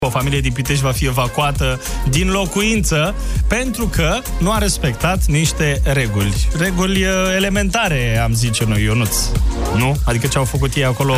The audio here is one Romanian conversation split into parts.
O familie din Pitești va fi evacuată din locuință pentru că nu a respectat niște reguli. Reguli elementare, am zice noi, Ionuț. Nu? Adică ce au făcut ei acolo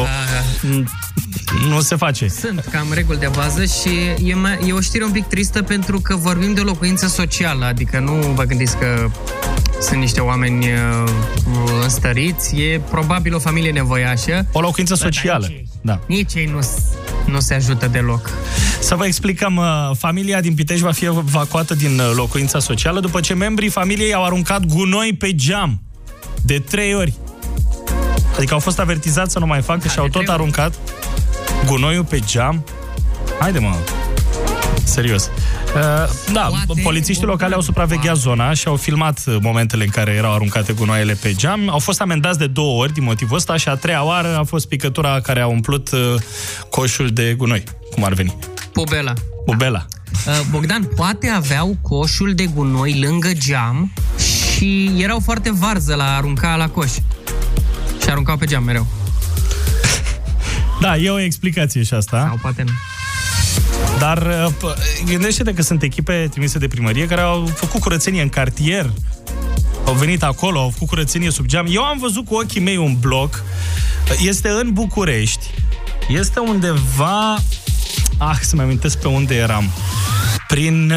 nu se face. Sunt cam reguli de bază și e o știre un pic tristă pentru că vorbim de o locuință socială. Adică nu vă gândiți că sunt niște oameni înstăriți. E probabil o familie nevoiașă. O locuință socială. Da. Nici ei nu se ajută deloc. Să vă explicăm, familia din Pitești va fi evacuată din locuința socială după ce membrii familiei au aruncat gunoi pe geam de 3 ori. Adică au fost avertizați să nu mai facă și au tot aruncat gunoiul pe geam. Haide, mă! Serios. Da, polițiștii locali au supravegheat zona și au filmat momentele în care erau aruncate gunoaiele pe geam. Au fost amendați de 2 ori din motivul ăsta și a 3-a oară a fost picătura care a umplut coșul de gunoi. Cum ar veni? Pubela. Bogdan, poate aveau coșul de gunoi lângă geam și erau foarte varză la arunca la coș. Și aruncau pe geam mereu. Da, e o explicație și asta. Sau poate nu. Dar gândește-te că sunt echipe trimise de primărie care au făcut curățenie în cartier. Au venit acolo, au făcut curățenie sub geam. Eu am văzut cu ochii mei un bloc. Este în București. Este undeva... să-mi amintesc pe unde eram. Prin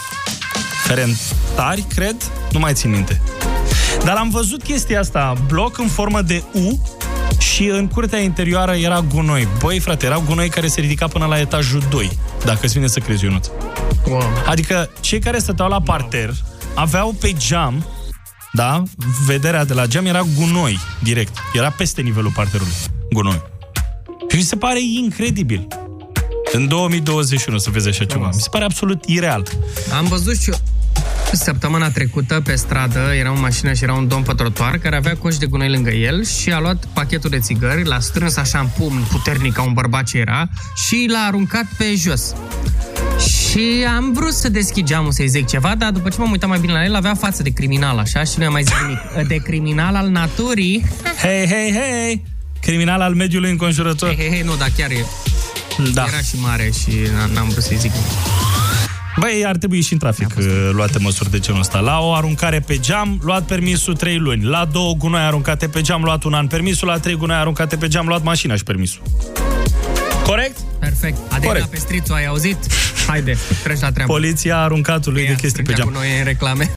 Ferentari, cred? Nu mai țin minte. Dar am văzut chestia asta. Bloc în formă de U și în curtea interioară era gunoi. Băi, frate, erau gunoi care se ridica până la etajul 2, dacă îți vine să crezi, Ionuț. Wow. Adică cei care stăteau la parter aveau pe geam, da, vederea de la geam era gunoi, direct. Era peste nivelul parterului, gunoi. Și mi se pare incredibil. În 2021 să vezi așa ceva. Mi se pare absolut ireal. Am văzut și eu săptămâna trecută pe stradă, era o mașină și era un domn pe trotuar care avea coș de gunoi lângă el și a luat pachetul de țigări, l-a strâns așa în pumn puternic ca un bărbat ce era și l-a aruncat pe jos. Și am vrut să deschid geamul să-i zic ceva, dar după ce m-am uitat mai bine la el, avea față de criminal așa și nu i-am mai zis nimic. De criminal al naturii. Hei! Criminal al mediului înconjurător. Hei, nu, dar chiar e. Da. Era și mare și n-am vrut să-i zic. Băi, ar trebui și în trafic luate măsuri de genul ăsta. La o aruncare pe geam, luat permisul 3 luni. La 2 gunoi aruncate pe geam, luat 1 an permisul. La 3 gunoi aruncate pe geam, luat mașina și permisul. Corect? Perfect. Adela Pestrițu, ai auzit? Haide, treci la treabă. Poliția aruncatului de chestii pe geam. Gunoi în reclame.